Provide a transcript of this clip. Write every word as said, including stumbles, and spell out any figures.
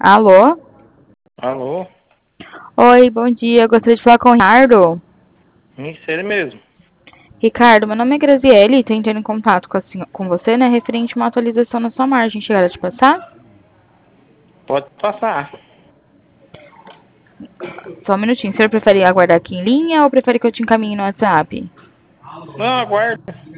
Alô? Alô? Oi, bom dia. Eu gostaria de falar com o Ricardo. Isso, ele mesmo. Ricardo, meu nome é Graziele, estou entrando em contato com, a senho- com você, né, referente a uma atualização na sua margem. Chegaram a te passar? Pode passar. Só um minutinho. O senhor prefere aguardar aqui em linha ou prefere que eu te encaminhe no WhatsApp? Não, aguarda.